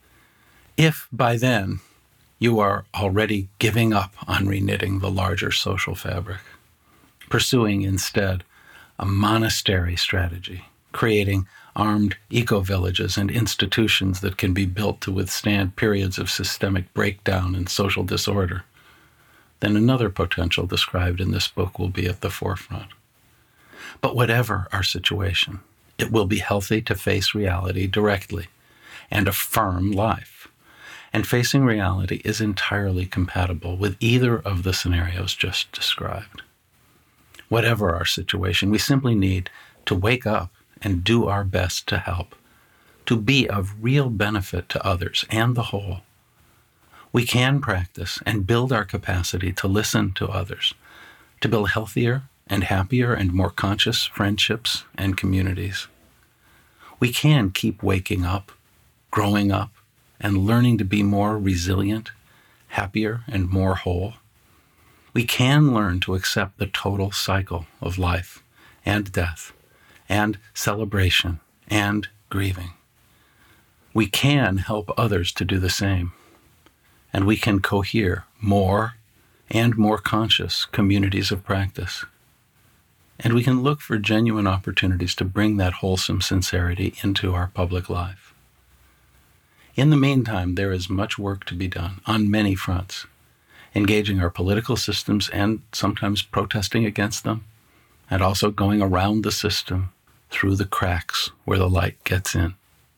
If by then you are already giving up on reknitting the larger social fabric, pursuing instead a monastery strategy, creating armed eco-villages and institutions that can be built to withstand periods of systemic breakdown and social disorder, then another potential described in this book will be at the forefront. But whatever our situation, It will be healthy to face reality directly and affirm life. And facing reality is entirely compatible with either of the scenarios just described. Whatever our situation, we simply need to wake up and do our best to help, to be of real benefit to others and the whole. We can practice and build our capacity to listen to others, to build healthier and happier and more conscious friendships and communities. We can keep waking up, growing up, and learning to be more resilient, happier, and more whole. We can learn to accept the total cycle of life and death and celebration and grieving. We can help others to do the same, and we can cohere more and more conscious communities of practice. And we can look for genuine opportunities to bring that wholesome sincerity into our public life. In the meantime, there is much work to be done on many fronts, engaging our political systems and sometimes protesting against them, and also going around the system through the cracks where the light gets in.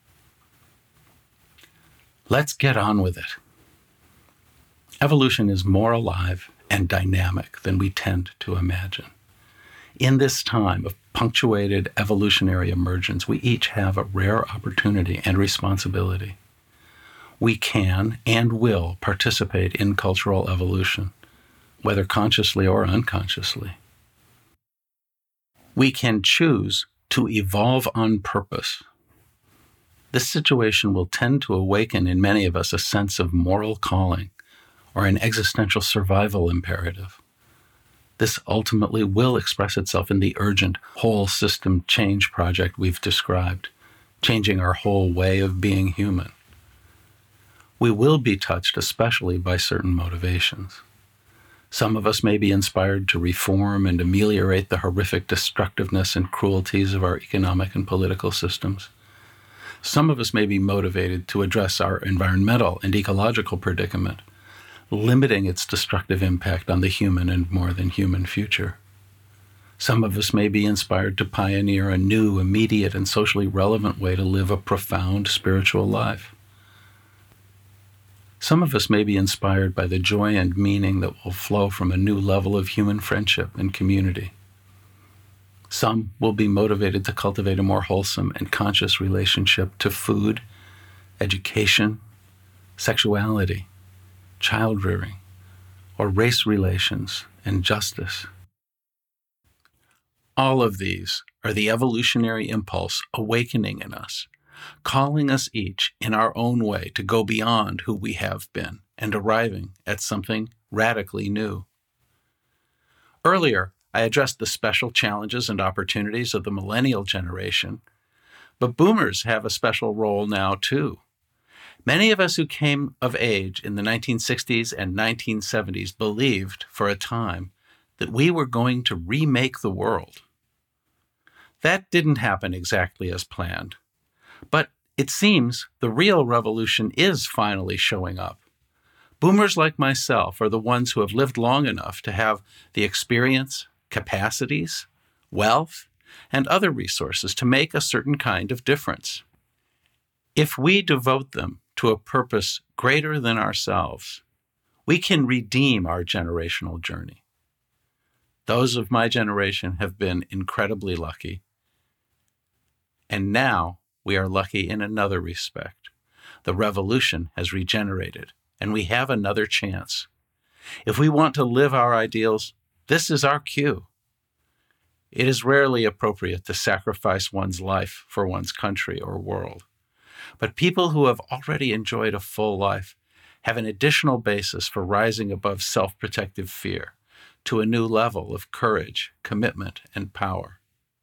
Let's get on with it. Evolution is more alive and dynamic than we tend to imagine. In this time of punctuated evolutionary emergence, we each have a rare opportunity and responsibility. We can and will participate in cultural evolution, whether consciously or unconsciously. We can choose to evolve on purpose. This situation will tend to awaken in many of us a sense of moral calling or an existential survival imperative. This ultimately will express itself in the urgent whole system change project we've described, changing our whole way of being human. We will be touched especially by certain motivations. Some of us may be inspired to reform and ameliorate the horrific destructiveness and cruelties of our economic and political systems. Some of us may be motivated to address our environmental and ecological predicament, limiting its destructive impact on the human and more than human future. Some of us may be inspired to pioneer a new, immediate, and socially relevant way to live a profound spiritual life. Some of us may be inspired by the joy and meaning that will flow from a new level of human friendship and community. Some will be motivated to cultivate a more wholesome and conscious relationship to food, education, sexuality, child rearing, or race relations and justice. All of these are the evolutionary impulse awakening in us, calling us each in our own way to go beyond who we have been and arriving at something radically new. Earlier, I addressed the special challenges and opportunities of the millennial generation, but boomers have a special role now too. Many of us who came of age in the 1960s and 1970s believed for a time that we were going to remake the world. That didn't happen exactly as planned, but it seems the real revolution is finally showing up. Boomers like myself are the ones who have lived long enough to have the experience, capacities, wealth, and other resources to make a certain kind of difference. If we devote them to a purpose greater than ourselves, we can redeem our generational journey. Those of my generation have been incredibly lucky. And now we are lucky in another respect. The revolution has regenerated, and we have another chance. If we want to live our ideals, this is our cue. It is rarely appropriate to sacrifice one's life for one's country or world. But people who have already enjoyed a full life have an additional basis for rising above self-protective fear to a new level of courage, commitment, and power.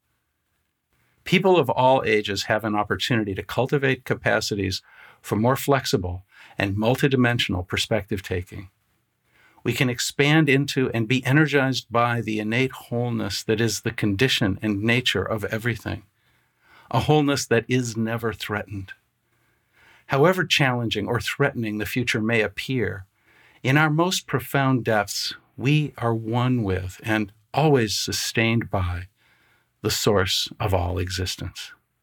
People of all ages have an opportunity to cultivate capacities for more flexible and multidimensional perspective taking. We can expand into and be energized by the innate wholeness that is the condition and nature of everything, a wholeness that is never threatened. However challenging or threatening the future may appear, in our most profound depths, we are one with and always sustained by the source of all existence.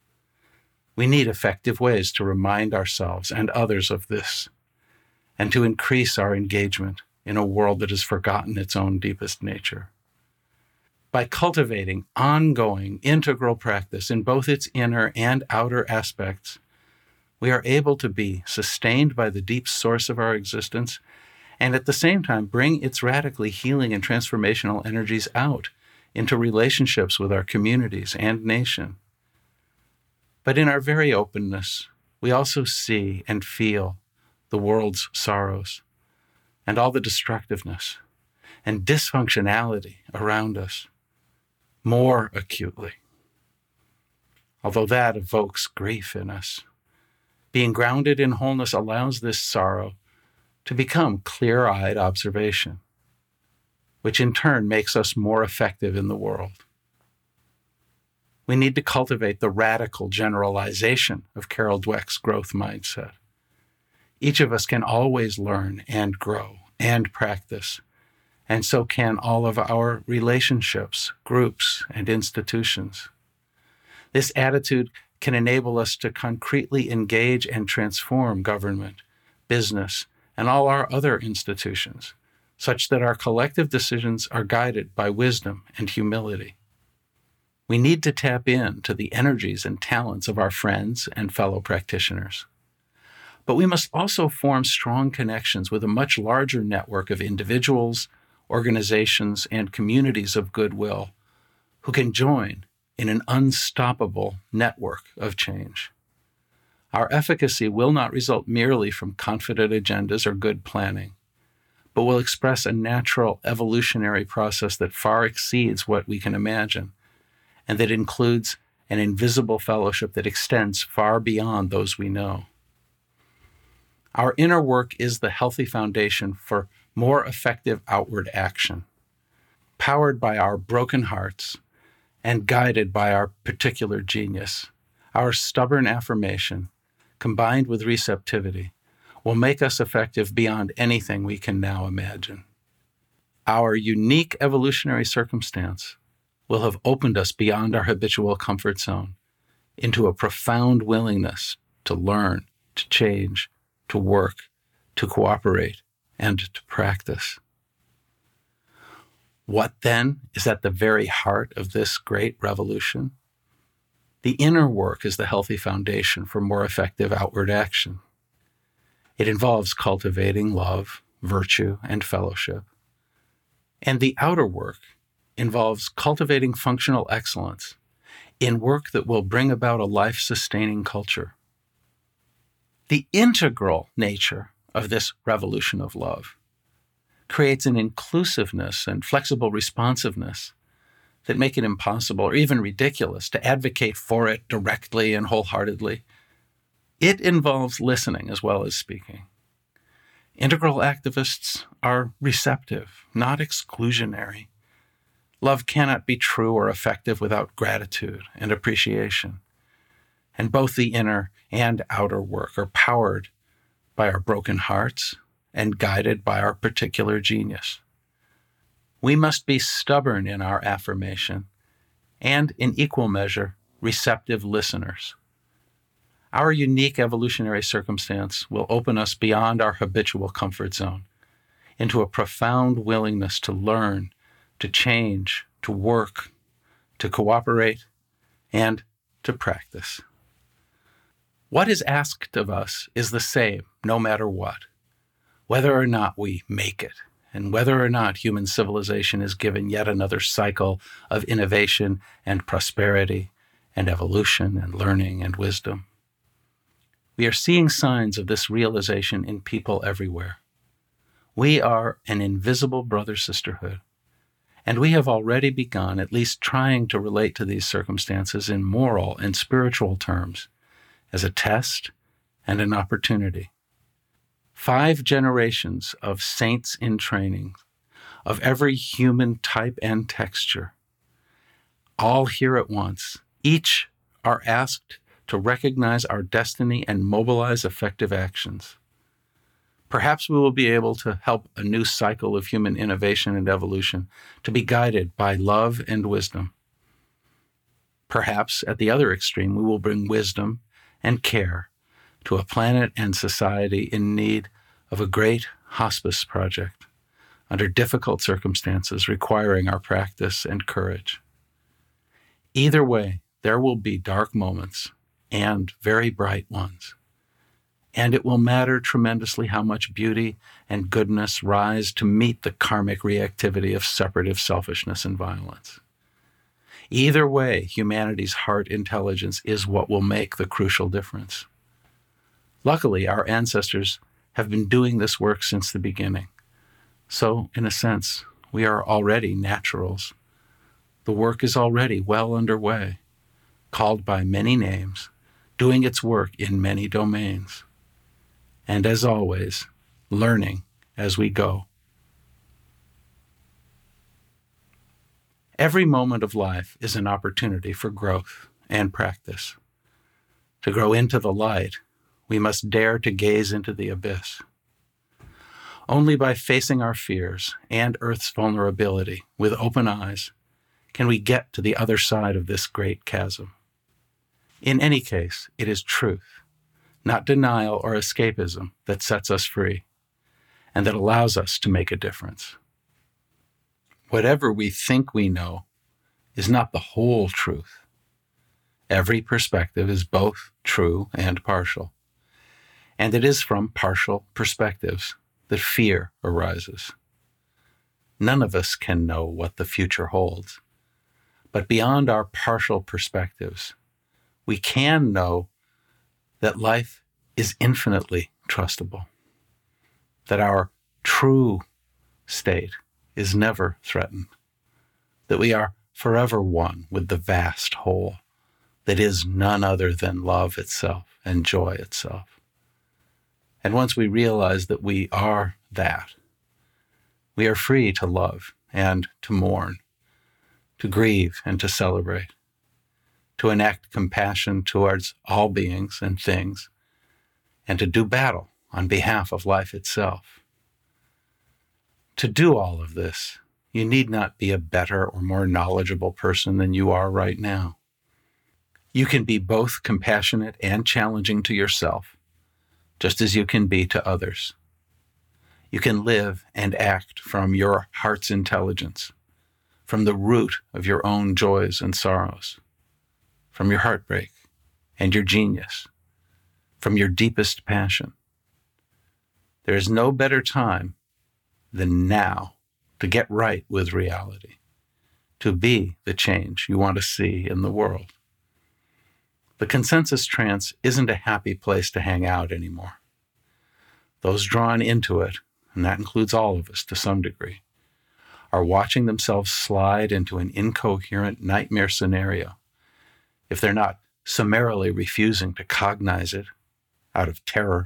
We need effective ways to remind ourselves and others of this, and to increase our engagement in a world that has forgotten its own deepest nature. By cultivating ongoing integral practice in both its inner and outer aspects, we are able to be sustained by the deep source of our existence and at the same time bring its radically healing and transformational energies out into relationships with our communities and nation. But in our very openness, we also see and feel the world's sorrows and all the destructiveness and dysfunctionality around us more acutely. Although that evokes grief in us, being grounded in wholeness allows this sorrow to become clear-eyed observation, which in turn makes us more effective in the world. We need to cultivate the radical generalization of Carol Dweck's growth mindset. Each of us can always learn and grow and practice, and so can all of our relationships, groups, and institutions. This attitude can enable us to concretely engage and transform government, business, and all our other institutions, such that our collective decisions are guided by wisdom and humility. We need to tap into the energies and talents of our friends and fellow practitioners. But we must also form strong connections with a much larger network of individuals, organizations, and communities of goodwill who can join in an unstoppable network of change. Our efficacy will not result merely from confident agendas or good planning, but will express a natural evolutionary process that far exceeds what we can imagine, and that includes an invisible fellowship that extends far beyond those we know. Our inner work is the healthy foundation for more effective outward action, powered by our broken hearts and guided by our particular genius. Our stubborn affirmation, combined with receptivity, will make us effective beyond anything we can now imagine. Our unique evolutionary circumstance will have opened us beyond our habitual comfort zone into a profound willingness to learn, to change, to work, to cooperate, and to practice. What then is at the very heart of this great revolution? The inner work is the healthy foundation for more effective outward action. It involves cultivating love, virtue, and fellowship. And the outer work involves cultivating functional excellence in work that will bring about a life-sustaining culture. The integral nature of this revolution of love creates an inclusiveness and flexible responsiveness that make it impossible or even ridiculous to advocate for it directly and wholeheartedly. It involves listening as well as speaking. Integral activists are receptive, not exclusionary. Love cannot be true or effective without gratitude and appreciation. And both the inner and outer work are powered by our broken hearts and guided by our particular genius. We must be stubborn in our affirmation and, in equal measure, receptive listeners. Our unique evolutionary circumstance will open us beyond our habitual comfort zone into a profound willingness to learn, to change, to work, to cooperate, and to practice. What is asked of us is the same, no matter what, whether or not we make it, and whether or not human civilization is given yet another cycle of innovation and prosperity and evolution and learning and wisdom. We are seeing signs of this realization in people everywhere. We are an invisible brother-sisterhood, and we have already begun at least trying to relate to these circumstances in moral and spiritual terms as a test and an opportunity. 5 generations of saints in training, of every human type and texture, all here at once, each are asked to recognize our destiny and mobilize effective actions. Perhaps we will be able to help a new cycle of human innovation and evolution to be guided by love and wisdom. Perhaps, at the other extreme, we will bring wisdom and care to a planet and society in need of a great hospice project under difficult circumstances requiring our practice and courage. Either way, there will be dark moments and very bright ones, and it will matter tremendously how much beauty and goodness rise to meet the karmic reactivity of separative selfishness and violence. Either way, humanity's heart intelligence is what will make the crucial difference. Luckily, our ancestors have been doing this work since the beginning. So, in a sense, we are already naturals. The work is already well underway, called by many names, doing its work in many domains. And as always, learning as we go. Every moment of life is an opportunity for growth and practice. To grow into the light, we must dare to gaze into the abyss. Only by facing our fears and Earth's vulnerability with open eyes can we get to the other side of this great chasm. In any case, it is truth, not denial or escapism, that sets us free and that allows us to make a difference. Whatever we think we know is not the whole truth. Every perspective is both true and partial, and it is from partial perspectives that fear arises. None of us can know what the future holds, but beyond our partial perspectives, we can know that life is infinitely trustable, that our true state is never threatened, that we are forever one with the vast whole that is none other than love itself and joy itself. And once we realize that we are that, we are free to love and to mourn, to grieve and to celebrate, to enact compassion towards all beings and things, and to do battle on behalf of life itself. To do all of this, you need not be a better or more knowledgeable person than you are right now. You can be both compassionate and challenging to yourself, just as you can be to others. You can live and act from your heart's intelligence, from the root of your own joys and sorrows, from your heartbreak and your genius, from your deepest passion. There is no better time than now to get right with reality, to be the change you want to see in the world. The consensus trance isn't a happy place to hang out anymore. Those drawn into it, and that includes all of us to some degree, are watching themselves slide into an incoherent nightmare scenario if they're not summarily refusing to cognize it out of terror.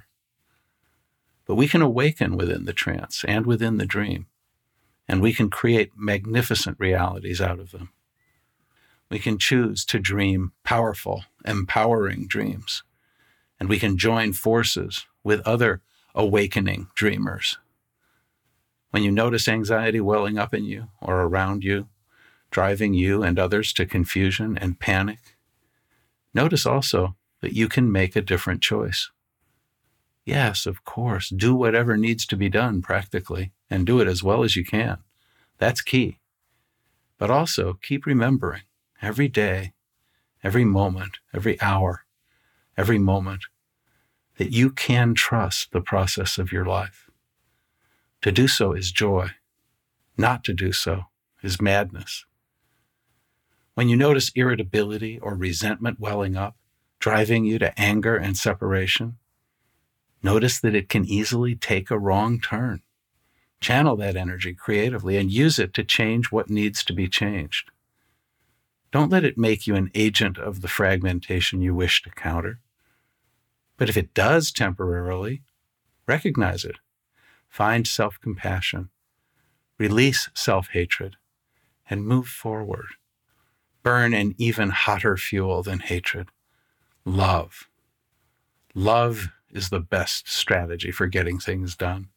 But we can awaken within the trance and within the dream, and we can create magnificent realities out of them. We can choose to dream powerful, empowering dreams, and we can join forces with other awakening dreamers. When you notice anxiety welling up in you or around you, driving you and others to confusion and panic, notice also that you can make a different choice. Yes, of course, do whatever needs to be done practically, and do it as well as you can. That's key. But also keep remembering every day, every moment, every hour, every moment, that you can trust the process of your life. To do so is joy. Not to do so is madness. When you notice irritability or resentment welling up, driving you to anger and separation, notice that it can easily take a wrong turn. Channel that energy creatively and use it to change what needs to be changed. Don't let it make you an agent of the fragmentation you wish to counter. But if it does temporarily, recognize it. Find self-compassion. Release self-hatred and move forward. Burn an even hotter fuel than hatred. Love. Love is the best strategy for getting things done.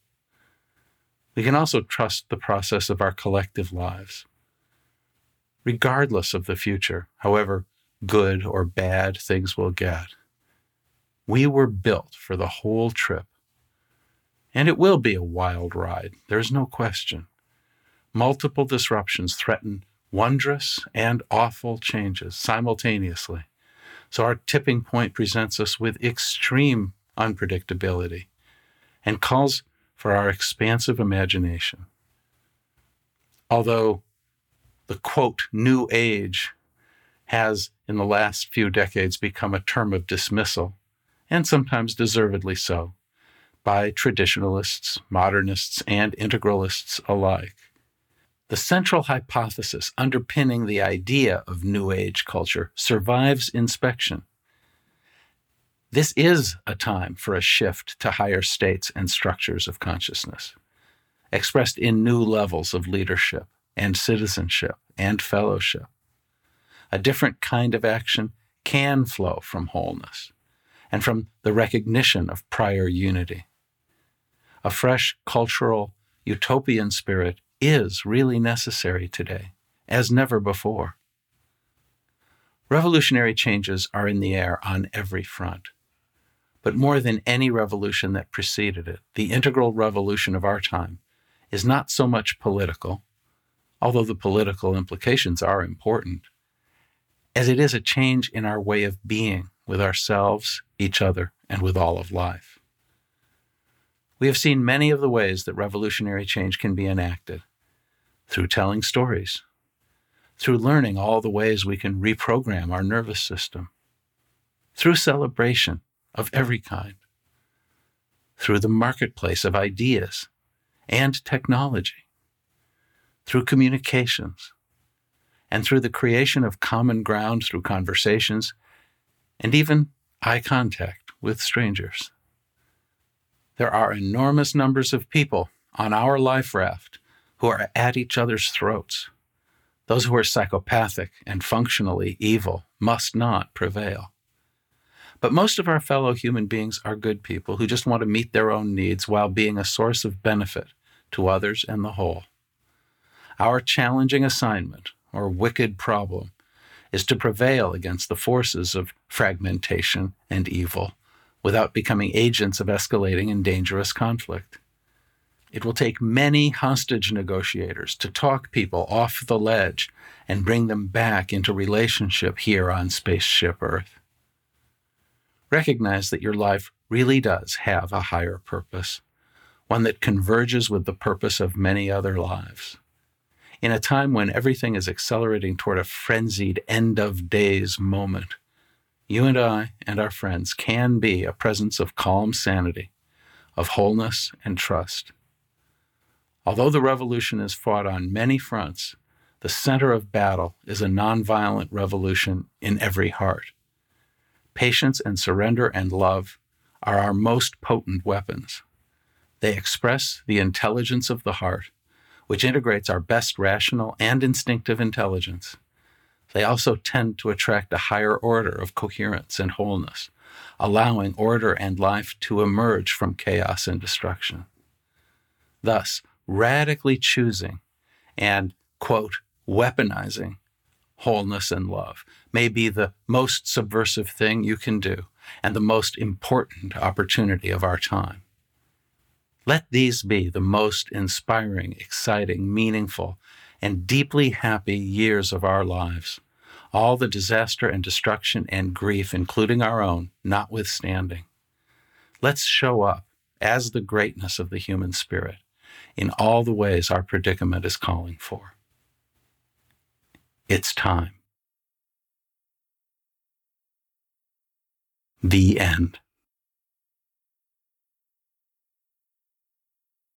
We can also trust the process of our collective lives. Regardless of the future, however good or bad things will get, We were built for the whole trip. And it will be a wild ride, there's no question. Multiple disruptions threaten wondrous and awful changes simultaneously. So our tipping point presents us with extreme unpredictability and calls for our expansive imagination. Although the, quote, new age has in the last few decades become a term of dismissal, and sometimes deservedly so, by traditionalists, modernists, and integralists alike. The central hypothesis underpinning the idea of New Age culture survives inspection. This is a time for a shift to higher states and structures of consciousness, expressed in new levels of leadership and citizenship and fellowship. A different kind of action can flow from wholeness and from the recognition of prior unity. A fresh cultural utopian spirit is really necessary today, as never before. Revolutionary changes are in the air on every front. But more than any revolution that preceded it, the integral revolution of our time is not so much political, although the political implications are important, as it is a change in our way of being with ourselves, each other, and with all of life. We have seen many of the ways that revolutionary change can be enacted, through telling stories, through learning all the ways we can reprogram our nervous system, through celebration of every kind, through the marketplace of ideas and technology, through communications, and through the creation of common ground through conversations and even eye contact with strangers. There are enormous numbers of people on our life raft who are at each other's throats. Those who are psychopathic and functionally evil must not prevail. But most of our fellow human beings are good people who just want to meet their own needs while being a source of benefit to others and the whole. Our challenging assignment, or wicked problem, is to prevail against the forces of fragmentation and evil without becoming agents of escalating and dangerous conflict. It will take many hostage negotiators to talk people off the ledge and bring them back into relationship here on Spaceship Earth. Recognize that your life really does have a higher purpose, one that converges with the purpose of many other lives. In a time when everything is accelerating toward a frenzied end-of-days moment, you and I and our friends can be a presence of calm sanity, of wholeness and trust. Although the revolution is fought on many fronts, the center of battle is a nonviolent revolution in every heart. Patience and surrender and love are our most potent weapons. They express the intelligence of the heart, which integrates our best rational and instinctive intelligence. They also tend to attract a higher order of coherence and wholeness, allowing order and life to emerge from chaos and destruction. Thus, radically choosing and, quote, weaponizing wholeness and love may be the most subversive thing you can do and the most important opportunity of our time. Let these be the most inspiring, exciting, meaningful, and deeply happy years of our lives, all the disaster and destruction and grief, including our own, notwithstanding. Let's show up as the greatness of the human spirit in all the ways our predicament is calling for. It's time. The end.